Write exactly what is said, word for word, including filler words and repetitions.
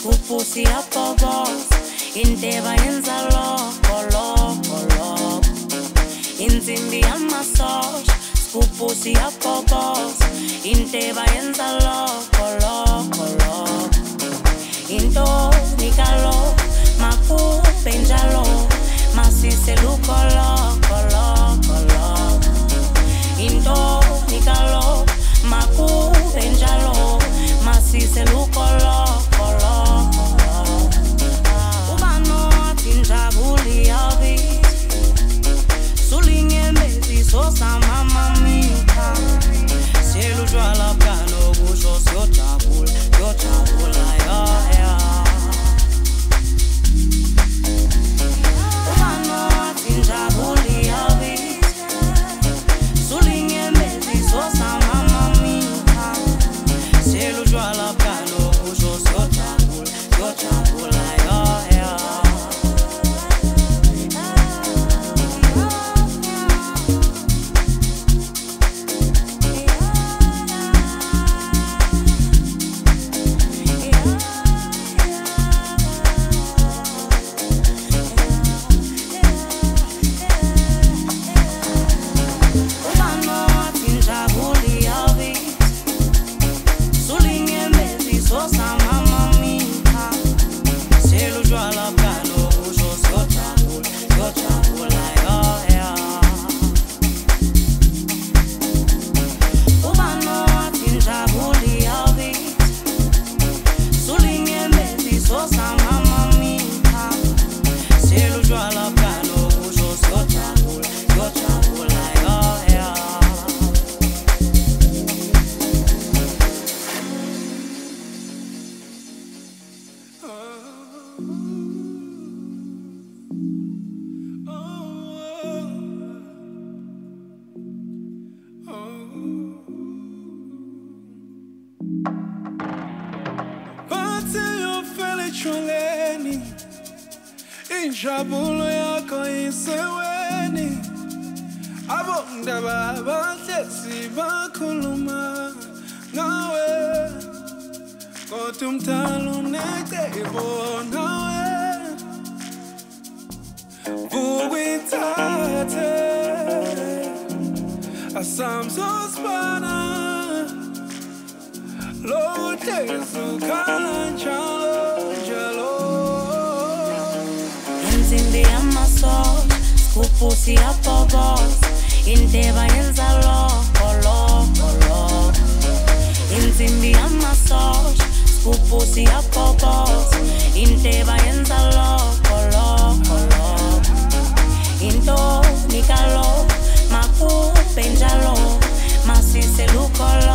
Kupusi apobos, inteba yenza loko loko loko. Inzimbi amasosh, kupusi apobos, inteba yenza loko loko loko. Into nikalo, makube njalo, masise luko loko loko loko. Into nikalo, makube njalo, masise luko loko loko loko. Ubano atinjabuli yavi, sulinge mbezi sosa mama mika. Sielu jwala pano busho sio chabula, sio chabula ya ya. Ubano atinjabuli yavi, sulinge mbezi sosa mama mika. Sielu jwala pano busho sio chabula, sio chabula ya ya. Injabulo yako iseweni, abonda baba tesi bakuluma nawe, kotumtalo netebo nawe, vuwitate asamso spana, lo tesu kalanchalo jalo. Inzimbi amasosh, kupusi apobos, inteba yenza loko loko loko. Inzimbi amasosh, kupusi apobos, inteba yenza loko loko loko. Into nikalo, makube njalo, masise luko loko.